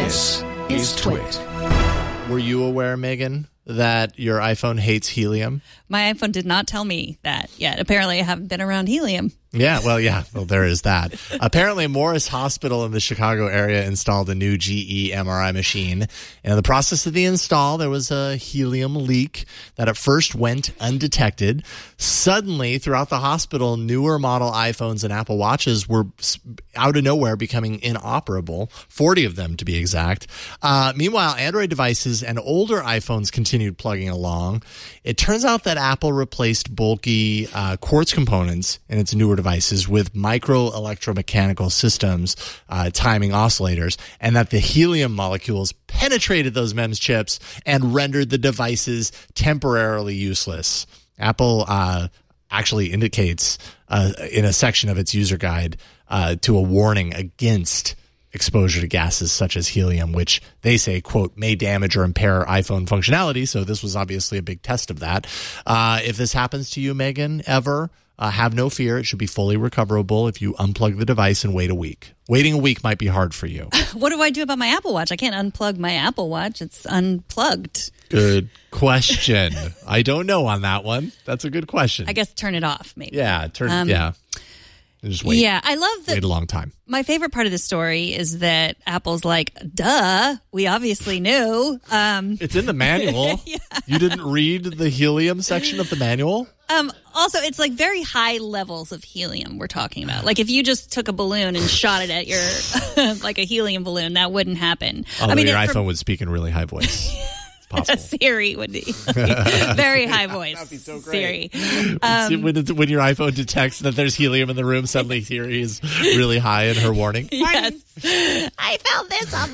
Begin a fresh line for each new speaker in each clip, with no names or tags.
This is Twit.
Were you aware, Megan, that your iPhone hates helium?
My iPhone did not tell me that yet. Apparently, I haven't been around helium.
Well, there is that. Apparently, Morris Hospital in the Chicago area installed a new GE MRI machine. And in the process of the install, there was a helium leak that at first went undetected. Suddenly, throughout the hospital, newer model iPhones and Apple Watches were out of nowhere becoming inoperable, 40 of them to be exact. Meanwhile, Android devices and older iPhones continued plugging along. It turns out that Apple replaced bulky quartz components in its newer devices with micro electromechanical systems, timing oscillators, and that the helium molecules penetrated those MEMS chips and rendered the devices temporarily useless. Apple actually indicates in a section of its user guide to a warning against exposure to gases such as helium, which they say, quote, may damage or impair iPhone functionality. So this was obviously a big test of that. If this happens to you, Megan, ever, have no fear. It should be fully recoverable if you unplug the device and wait a week. Waiting a week might be hard for you.
What do I do about my Apple Watch? I can't unplug my Apple Watch. It's unplugged.
Good question. I don't know on that one. That's a good question.
I guess turn it off, maybe.
Yeah, just wait.
Yeah, I love that.
Wait a long time.
My favorite part of the story is that Apple's like, duh, we obviously knew.
It's in the manual. Yeah. You didn't read the helium section of the manual?
Also, it's like very high levels of helium we're talking about. Like if you just took a balloon and shot it at your, like a helium balloon, that wouldn't happen.
Although your iPhone would speak in really high voice.
Siri would be very high voice.
That'd be so great.
Siri.
When your iPhone detects that there's helium in the room, suddenly Siri is really high in her warning.
Yes. I found this on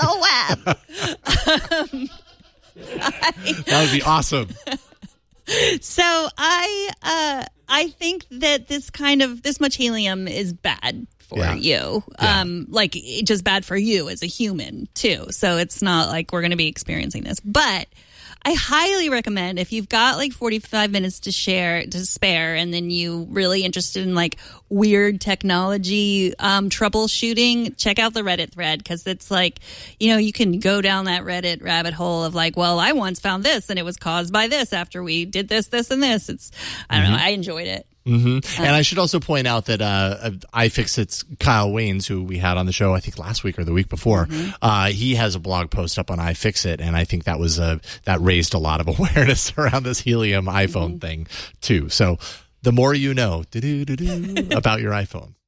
the web.
That would be awesome.
So I think that this much helium is bad for you. Like just bad for you as a human too. So it's not like we're going to be experiencing this, but I highly recommend if you've got like 45 minutes to spare and then you really interested in like weird technology troubleshooting, check out the Reddit thread because it's like, you can go down that Reddit rabbit hole of like, well, I once found this and it was caused by this after we did this, this, and this. I don't know. I enjoyed it.
Mm-hmm. And I should also point out that iFixit's Kyle Waynes, who we had on the show, I think last week or the week before, he has a blog post up on iFixit, and I think that was that raised a lot of awareness around this helium iPhone thing too. So the more you know about your iPhone.